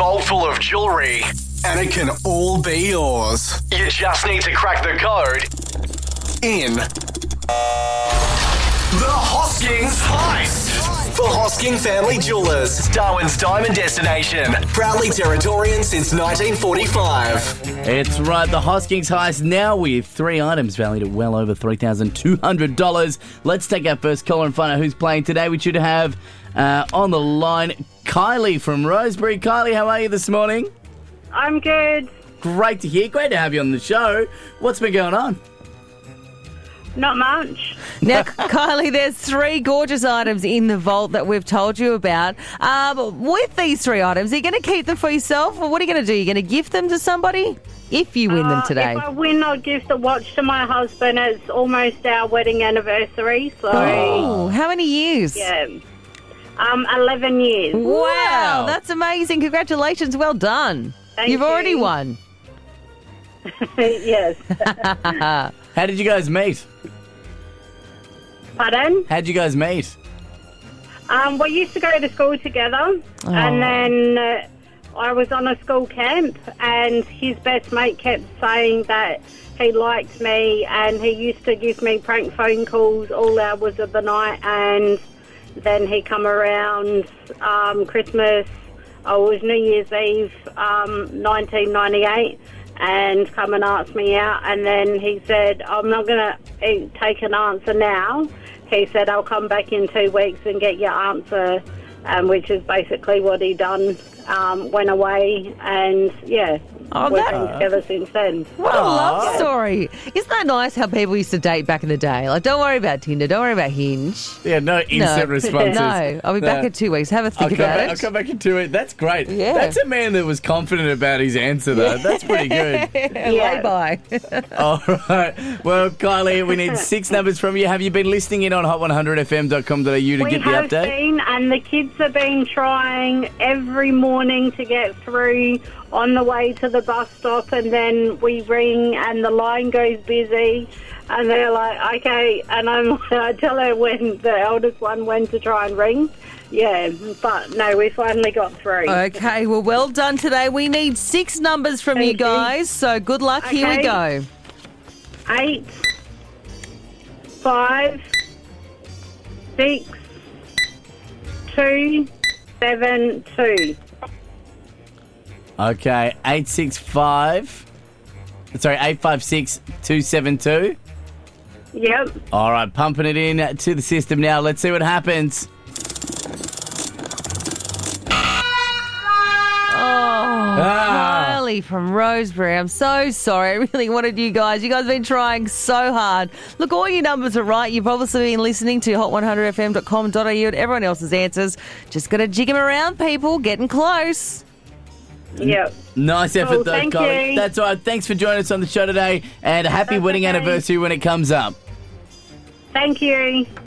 vault full of jewelry, and it can all be yours. You just need to crack the code in the Hoskings Heist. For Hosking Family Jewelers, Darwin's diamond destination. Proudly Territorian since 1945. It's right, the Hoskings Heist now with 3 items valued at well over $3,200. Let's take our first caller and find out who's playing today. We should have on the line Kylie from Rosebery. Kylie, how are you this morning? I'm good. Great to hear. Great to have you on the show. What's been going on? Not much. Now, Kylie, there's 3 gorgeous items in the vault that we've told you about. With these 3 items, are you going to keep them for yourself, or what are you going to do? Are you going to gift them to somebody if you win them today? If I win, I'll gift a watch to my husband. It's almost our wedding anniversary, so... Oh, how many years? Yeah. 11 years. Wow, that's amazing. Congratulations. Well done. Thank You've you. already won. Yes. How did you guys meet? Pardon? How'd you guys meet? We used to go to school together, and then I was on a school camp, and his best mate kept saying that he liked me, and he used to give me prank phone calls all hours of the night, and then he come around Christmas, it was New Year's Eve, 1998, and come and ask me out, and then he said, I'm not going to take an answer now. He said, I'll come back in 2 weeks and get your answer, which is basically what he done. Went away, and we've been together since then. What a love story. Isn't that nice how people used to date back in the day? Like, don't worry about Tinder, don't worry about Hinge. Yeah, no instant responses. No, I'll be back in 2 weeks. Have a think about it. I'll come back in 2 weeks. That's great. Yeah. That's a man that was confident about his answer, though. That's pretty good. Lay by. All right. Well, Kylie, we need 6 numbers from you. Have you been listening in on hot100fm.com.au to We get the have update? been, and the kids have been trying every morning to get through on the way to the bus stop, and then we ring and the line goes busy, and they're like, okay, and I tell her when the eldest one went to try and ring. Yeah, but no, we finally got through. Okay, well done today. We need 6 numbers from you Thank you. guys, so good luck. Here we Okay. go. 8, 5, 6, 2, 7, 2. Okay, 856-272. Yep. All right, pumping it in to the system now. Let's see what happens. Kylie from Rosebery, I'm so sorry. I really wanted you guys. You guys have been trying so hard. Look, all your numbers are right. You've obviously been listening to hot100fm.com.au and everyone else's answers. Just got to jig them around, people. Getting close. Yep. Nice effort, Cool, though, thank Kylie. you. That's all right. Thanks for joining us on the show today, and a happy That's wedding okay. anniversary when it comes up. Thank you.